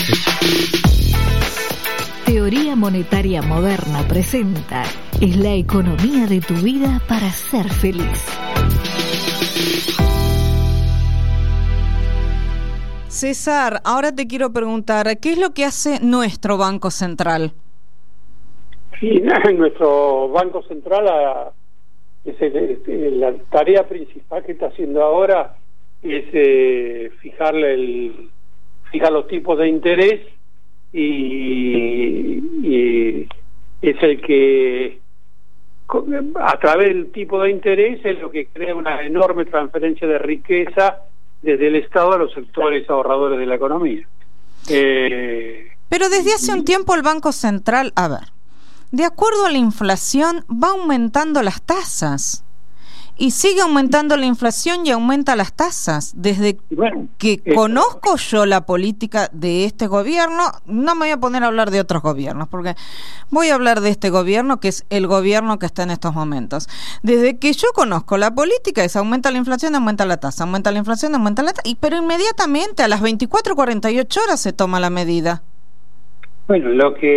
Teoría Monetaria Moderna presenta: es la economía de tu vida para ser feliz. César, ahora te quiero preguntar, ¿qué es lo que hace nuestro Banco Central? Sí, nuestro Banco Central, la tarea principal que está haciendo ahora es fijar los tipos de interés y es el que, a través del tipo de interés, es lo que crea una enorme transferencia de riqueza desde el Estado a los sectores ahorradores de la economía. Pero desde hace un tiempo el Banco Central, de acuerdo a la inflación, va aumentando las tasas. Y sigue aumentando la inflación y aumenta las tasas. Desde que conozco yo la política de este gobierno, no me voy a poner a hablar de otros gobiernos, porque voy a hablar de este gobierno, que es el gobierno que está en estos momentos. Desde que yo conozco la política, es aumenta la inflación, aumenta la tasa, aumenta la inflación, aumenta la tasa, pero inmediatamente a las 24 o 48 horas se toma la medida. Bueno,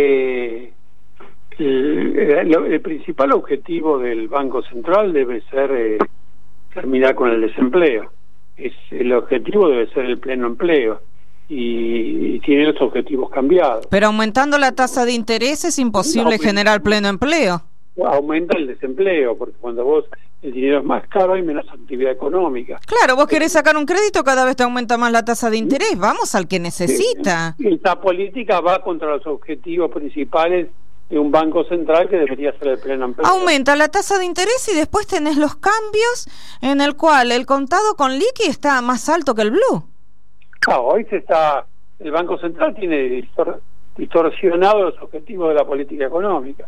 el principal objetivo del Banco Central debe ser terminar con el desempleo. El objetivo debe ser el pleno empleo y tiene los objetivos cambiados. Pero aumentando la tasa de interés es imposible generar pleno empleo. Aumenta el desempleo, porque cuando el dinero es más caro hay menos actividad económica. Claro, vos querés sacar un crédito, cada vez te aumenta más la tasa de interés. Vamos al que necesita. Esta política va contra los objetivos principales de un banco central, que debería ser el pleno empleo. Aumenta la tasa de interés y después tenés los cambios en el cual el contado con liqui está más alto que el blue. Hoy el Banco Central tiene distorsionado los objetivos de la política económica.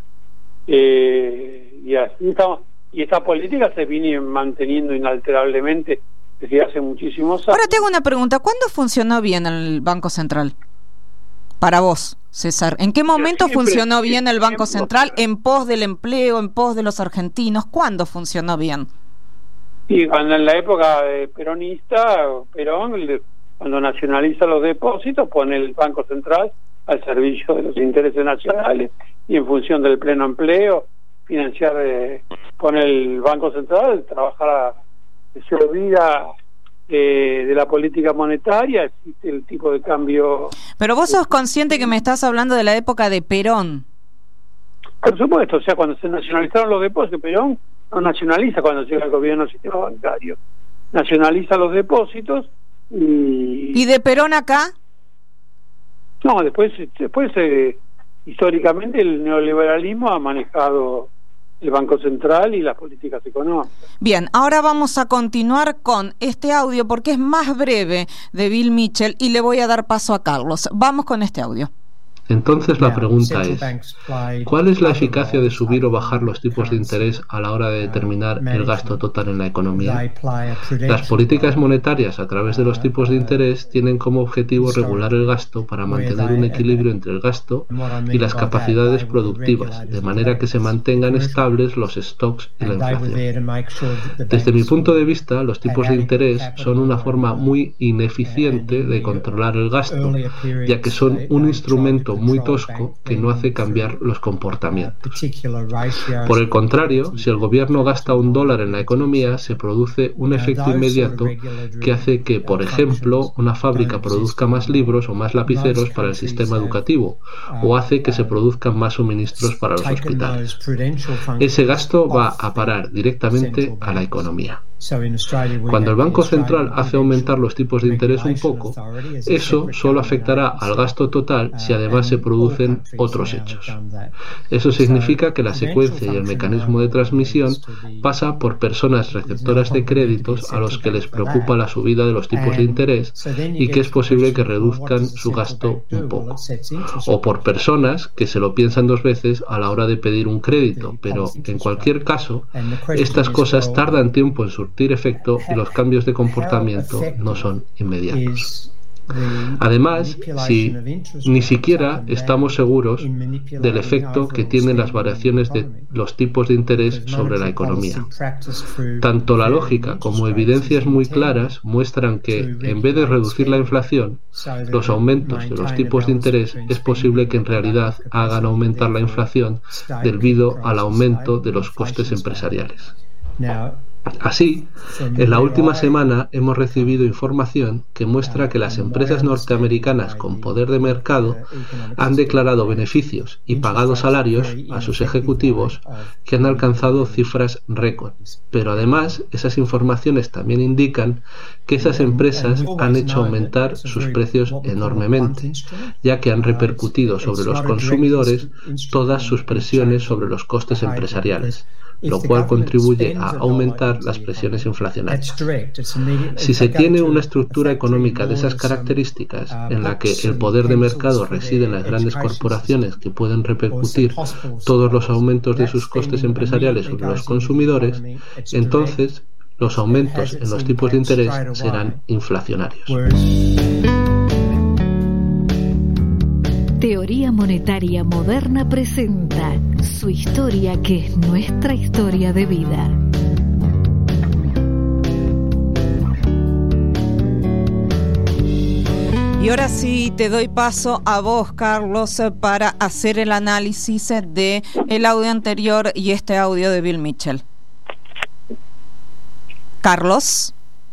Y esta política se viene manteniendo inalterablemente desde hace muchísimos años. Ahora te hago una pregunta: ¿cuándo funcionó bien el Banco Central? Para vos, César, ¿en qué momento funcionó bien el Banco Central en pos del empleo, en pos de los argentinos? ¿Cuándo funcionó bien? Sí, cuando en la época peronista, Perón, cuando nacionaliza los depósitos, pone el Banco Central al servicio de los intereses nacionales y en función del pleno empleo, financiar con el Banco Central, trabajar se olvida de la política monetaria, existe el tipo de cambio. Pero vos sos consciente que me estás hablando de la época de Perón. Por supuesto, o sea, cuando se nacionalizaron los depósitos, Perón no nacionaliza cuando llega el gobierno del sistema bancario, nacionaliza los depósitos ¿Y de Perón acá? No, después históricamente el neoliberalismo ha manejado el Banco Central y las políticas económicas. Bien, ahora vamos a continuar con este audio porque es más breve de Bill Mitchell y le voy a dar paso a Carlos. Vamos con este audio. Entonces la pregunta es, ¿cuál es la eficacia de subir o bajar los tipos de interés a la hora de determinar el gasto total en la economía? Las políticas monetarias a través de los tipos de interés tienen como objetivo regular el gasto para mantener un equilibrio entre el gasto y las capacidades productivas, de manera que se mantengan estables los stocks y la inflación. Desde mi punto de vista, los tipos de interés son una forma muy ineficiente de controlar el gasto, ya que son un instrumento muy tosco que no hace cambiar los comportamientos. Por el contrario, si el gobierno gasta $1 en la economía, se produce un efecto inmediato que hace que, por ejemplo, una fábrica produzca más libros o más lapiceros para el sistema educativo, o hace que se produzcan más suministros para los hospitales. Ese gasto va a parar directamente a la economía. Cuando el Banco Central hace aumentar los tipos de interés un poco, eso solo afectará al gasto total si además se producen otros hechos. Eso significa que la secuencia y el mecanismo de transmisión pasa por personas receptoras de créditos a los que les preocupa la subida de los tipos de interés y que es posible que reduzcan su gasto un poco. O por personas que se lo piensan dos veces a la hora de pedir un crédito, pero en cualquier caso, estas cosas tardan tiempo en surtir efecto y los cambios de comportamiento no son inmediatos. Además, si ni siquiera estamos seguros del efecto que tienen las variaciones de los tipos de interés sobre la economía. Tanto la lógica como evidencias muy claras muestran que, en vez de reducir la inflación, los aumentos de los tipos de interés es posible que en realidad hagan aumentar la inflación debido al aumento de los costes empresariales. Así, en la última semana hemos recibido información que muestra que las empresas norteamericanas con poder de mercado han declarado beneficios y pagado salarios a sus ejecutivos que han alcanzado cifras récord. Pero además, esas informaciones también indican que esas empresas han hecho aumentar sus precios enormemente, ya que han repercutido sobre los consumidores todas sus presiones sobre los costes empresariales, lo cual contribuye a aumentar las presiones inflacionarias. Si se tiene una estructura económica de esas características, en la que el poder de mercado reside en las grandes corporaciones que pueden repercutir todos los aumentos de sus costes empresariales sobre los consumidores, entonces los aumentos en los tipos de interés serán inflacionarios. Teoría Monetaria Moderna presenta su historia, que es nuestra historia de vida. Y ahora sí te doy paso a vos, Carlos, para hacer el análisis de el audio anterior y este audio de Bill Mitchell. Carlos,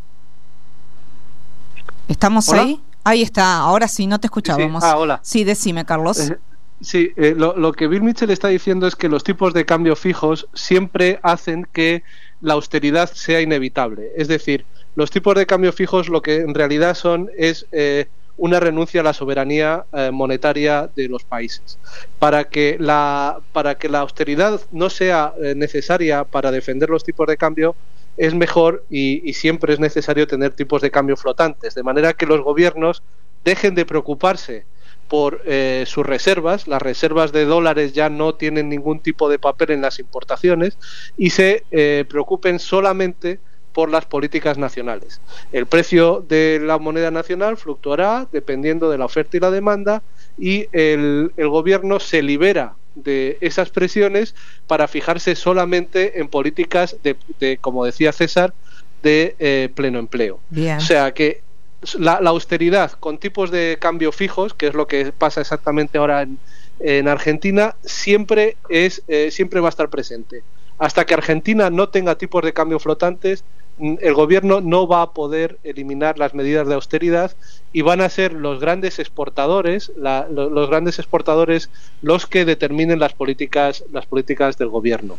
¿estamos ¿Hola? ahí? Ahí está, ahora sí, no te escuchábamos. Sí. Hola. Sí, decime, Carlos. Lo que Bill Mitchell está diciendo es que los tipos de cambio fijos siempre hacen que la austeridad sea inevitable. Es decir, los tipos de cambio fijos lo que en realidad son es una renuncia a la soberanía monetaria de los países. Para que la austeridad no sea necesaria para defender los tipos de cambio, es mejor y siempre es necesario tener tipos de cambio flotantes, de manera que los gobiernos dejen de preocuparse por sus reservas. Las reservas de dólares ya no tienen ningún tipo de papel en las importaciones y se preocupen solamente por las políticas nacionales. El precio de la moneda nacional fluctuará dependiendo de la oferta y la demanda y el gobierno se libera de esas presiones para fijarse solamente en políticas de como decía César, de pleno empleo. Bien. O sea que la austeridad con tipos de cambio fijos, que es lo que pasa exactamente ahora en Argentina, siempre va a estar presente. Hasta que Argentina no tenga tipos de cambio flotantes, el gobierno no va a poder eliminar las medidas de austeridad y van a ser los grandes exportadores, los que determinen las políticas del gobierno.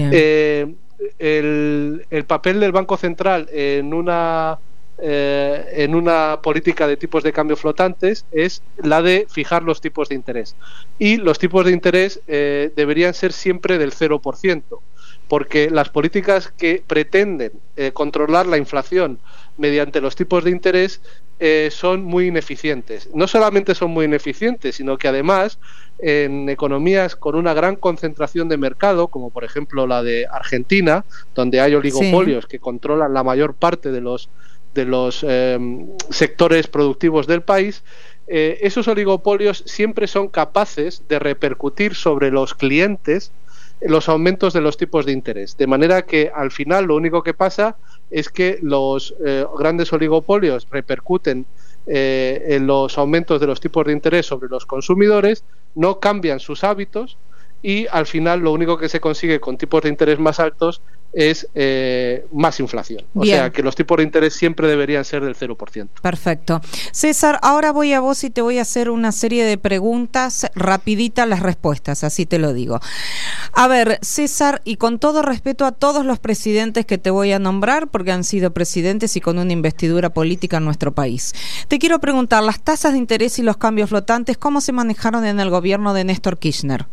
El papel del Banco Central en una política de tipos de cambio flotantes es la de fijar los tipos de interés, y los tipos de interés deberían ser siempre del 0%, porque las políticas que pretenden controlar la inflación mediante los tipos de interés son muy ineficientes. No solamente son muy ineficientes, sino que además en economías con una gran concentración de mercado, como por ejemplo la de Argentina, donde hay oligopolios que controlan la mayor parte de los sectores productivos del país, esos oligopolios siempre son capaces de repercutir sobre los clientes los aumentos de los tipos de interés, de manera que al final lo único que pasa es que los grandes oligopolios repercuten en los aumentos de los tipos de interés sobre los consumidores, no cambian sus hábitos, y al final lo único que se consigue con tipos de interés más altos es más inflación. O sea que los tipos de interés siempre deberían ser del 0%. Perfecto. César, ahora voy a vos y te voy a hacer una serie de preguntas, rapiditas las respuestas, así te lo digo. A ver, César, y con todo respeto a todos los presidentes que te voy a nombrar, porque han sido presidentes y con una investidura política en nuestro país, te quiero preguntar, las tasas de interés y los cambios flotantes, ¿cómo se manejaron en el gobierno de Néstor Kirchner?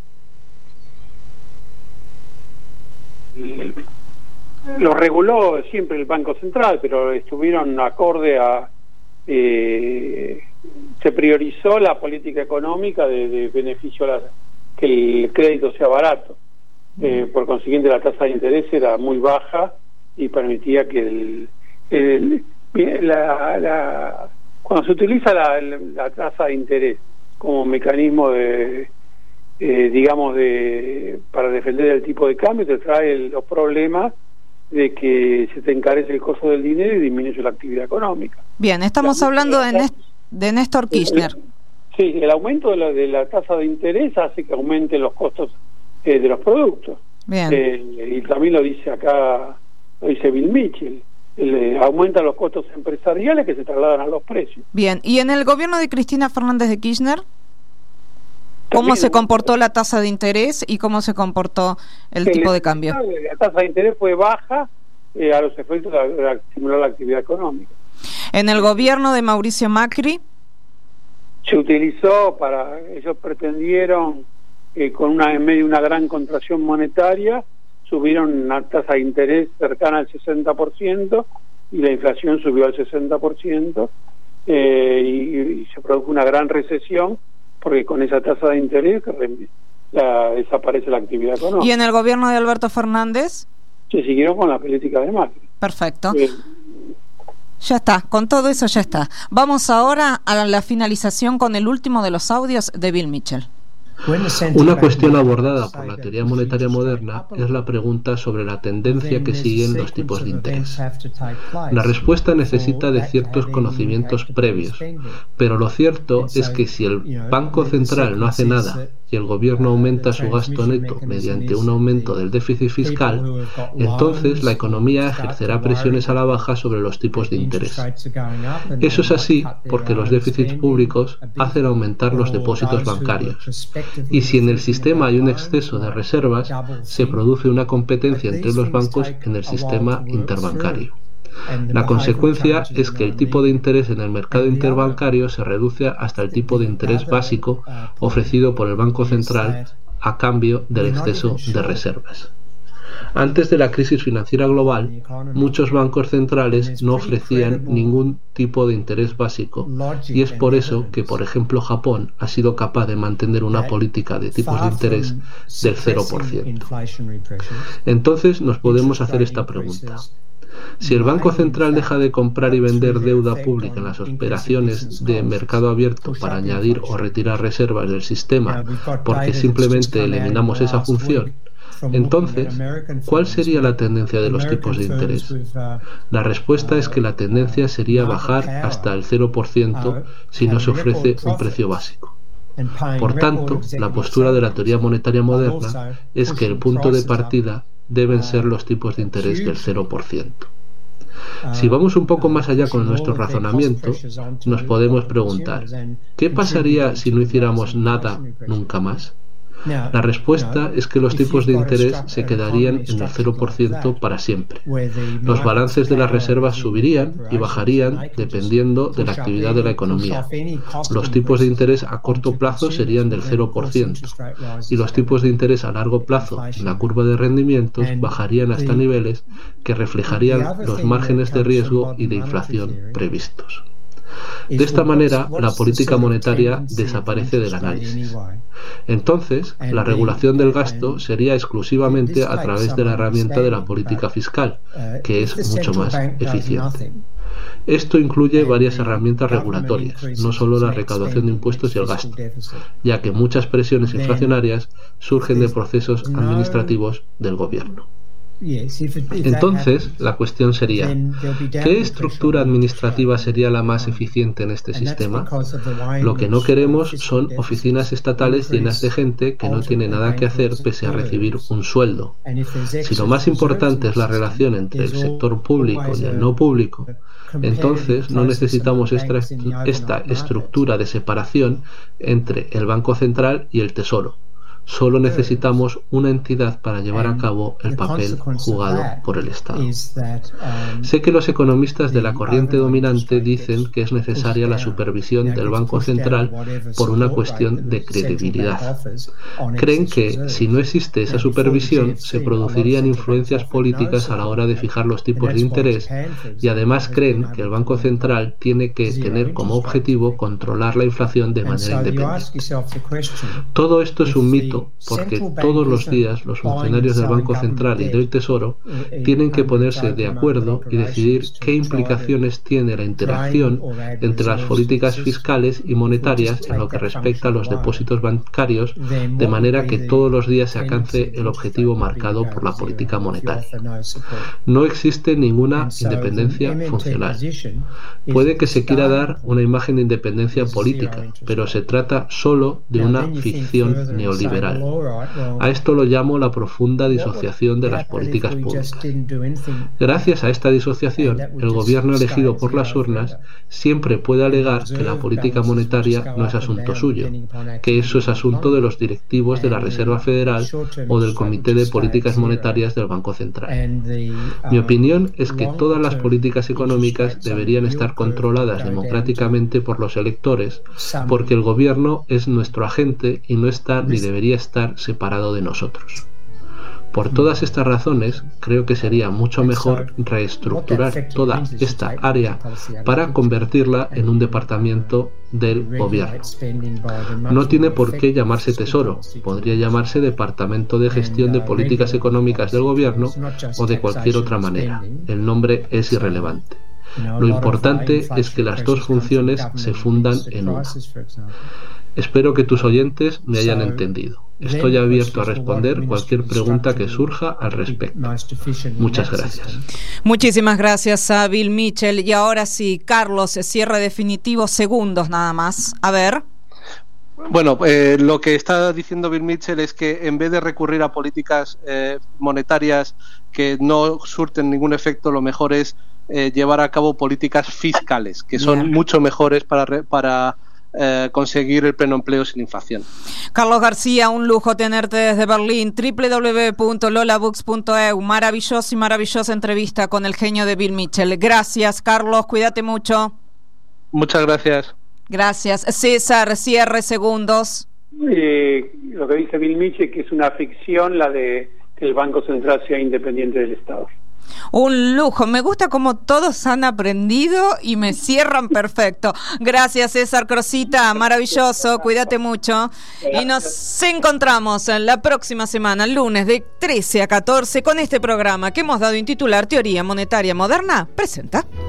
Lo reguló siempre el Banco Central, pero estuvieron acorde a... se priorizó la política económica de beneficio que el crédito sea barato. Por consiguiente, la tasa de interés era muy baja y permitía que cuando se utiliza la tasa de interés como mecanismo para defender el tipo de cambio, te trae los problemas de que se te encarece el costo del dinero y disminuye la actividad económica. Bien, estamos hablando de Néstor Kirchner. Sí, el aumento de la tasa de interés hace que aumenten los costos de los productos. Bien. Y también lo dice Bill Mitchell. Aumentan los costos empresariales que se trasladan a los precios. Bien, ¿y en el gobierno de Cristina Fernández de Kirchner? ¿Cómo se comportó la tasa de interés y cómo se comportó el tipo de cambio? La tasa de interés fue baja a los efectos de estimular la actividad económica. ¿En el gobierno de Mauricio Macri? Se utilizó ellos pretendieron, en medio de una gran contracción monetaria, subieron una tasa de interés cercana al 60% y la inflación subió al 60%, y se produjo una gran recesión, porque con esa tasa de interés desaparece la actividad económica. ¿Y en el gobierno de Alberto Fernández? Se siguieron con la política de Macri. Perfecto. Ya está, con todo eso ya está. Vamos ahora a la finalización con el último de los audios de Bill Mitchell. Una cuestión abordada por la teoría monetaria moderna es la pregunta sobre la tendencia que siguen los tipos de interés. La respuesta necesita de ciertos conocimientos previos, pero lo cierto es que si el Banco Central no hace nada y el gobierno aumenta su gasto neto mediante un aumento del déficit fiscal, entonces la economía ejercerá presiones a la baja sobre los tipos de interés. Eso es así porque los déficits públicos hacen aumentar los depósitos bancarios. Y si en el sistema hay un exceso de reservas, se produce una competencia entre los bancos en el sistema interbancario. La consecuencia es que el tipo de interés en el mercado interbancario se reduce hasta el tipo de interés básico ofrecido por el Banco Central a cambio del exceso de reservas. Antes de la crisis financiera global, muchos bancos centrales no ofrecían ningún tipo de interés básico, y es por eso que, por ejemplo, Japón ha sido capaz de mantener una política de tipos de interés del 0%. Entonces nos podemos hacer esta pregunta. Si el Banco Central deja de comprar y vender deuda pública en las operaciones de mercado abierto para añadir o retirar reservas del sistema porque simplemente eliminamos esa función, Entonces, ¿cuál sería la tendencia de los tipos de interés? La respuesta es que la tendencia sería bajar hasta el 0% si no se ofrece un precio básico. Por tanto, la postura de la teoría monetaria moderna es que el punto de partida deben ser los tipos de interés del 0%. Si vamos un poco más allá con nuestro razonamiento, nos podemos preguntar, ¿qué pasaría si no hiciéramos nada nunca más? La respuesta es que los tipos de interés se quedarían en el 0% para siempre. Los balances de las reservas subirían y bajarían dependiendo de la actividad de la economía. Los tipos de interés a corto plazo serían del 0% y los tipos de interés a largo plazo en la curva de rendimientos bajarían hasta niveles que reflejarían los márgenes de riesgo y de inflación previstos. De esta manera, la política monetaria desaparece del análisis. Entonces, la regulación del gasto sería exclusivamente a través de la herramienta de la política fiscal, que es mucho más eficiente. Esto incluye varias herramientas regulatorias, no solo la recaudación de impuestos y el gasto, ya que muchas presiones inflacionarias surgen de procesos administrativos del gobierno. Entonces, la cuestión sería, ¿qué estructura administrativa sería la más eficiente en este sistema? Lo que no queremos son oficinas estatales llenas de gente que no tiene nada que hacer pese a recibir un sueldo. Si lo más importante es la relación entre el sector público y el no público, entonces no necesitamos esta estructura de separación entre el Banco Central y el Tesoro. Solo necesitamos una entidad para llevar a cabo el papel jugado por el Estado. Sé que los economistas de la corriente dominante dicen que es necesaria la supervisión del Banco Central por una cuestión de credibilidad. Creen que, si no existe esa supervisión, se producirían influencias políticas a la hora de fijar los tipos de interés y además creen que el Banco Central tiene que tener como objetivo controlar la inflación de manera independiente. Todo esto es un mito, porque todos los días los funcionarios del Banco Central y del Tesoro tienen que ponerse de acuerdo y decidir qué implicaciones tiene la interacción entre las políticas fiscales y monetarias en lo que respecta a los depósitos bancarios, de manera que todos los días se alcance el objetivo marcado por la política monetaria. No existe ninguna independencia funcional. Puede que se quiera dar una imagen de independencia política, pero se trata solo de una ficción neoliberal. A esto lo llamo la profunda disociación de las políticas públicas. Gracias a esta disociación, el gobierno elegido por las urnas siempre puede alegar que la política monetaria no es asunto suyo, que eso es asunto de los directivos de la Reserva Federal o del Comité de Políticas Monetarias del Banco Central. Mi opinión es que todas las políticas económicas deberían estar controladas democráticamente por los electores, porque el gobierno es nuestro agente y no está ni debería estar separado de nosotros. Por todas estas razones, creo que sería mucho mejor reestructurar toda esta área para convertirla en un departamento del gobierno. No tiene por qué llamarse Tesoro, podría llamarse Departamento de Gestión de Políticas Económicas del Gobierno o de cualquier otra manera. El nombre es irrelevante. Lo importante es que las dos funciones se fundan en una. Espero que tus oyentes me hayan entendido. Estoy abierto a responder cualquier pregunta que surja al respecto. Muchas gracias. Muchísimas gracias a Bill Mitchell. Y ahora sí, Carlos, cierre definitivo, segundos nada más. A ver. Bueno, lo que está diciendo Bill Mitchell es que en vez de recurrir a políticas monetarias que no surten ningún efecto, lo mejor es llevar a cabo políticas fiscales, que son mucho mejores para conseguir el pleno empleo sin inflación. Carlos García, un lujo tenerte desde Berlín. www.lolabooks.eu. Maravillosa entrevista con el genio de Bill Mitchell. Gracias, Carlos, cuídate mucho. Muchas gracias. Gracias. César, cierre, segundos. Lo que dice Bill Mitchell, que es una ficción la de que el Banco Central sea independiente del Estado. Un lujo, me gusta como todos han aprendido y me cierran perfecto. Gracias, César Crosita, maravilloso, cuídate mucho. Y nos encontramos la próxima semana, el lunes de 13 a 14, con este programa que hemos dado en titular Teoría Monetaria Moderna presenta.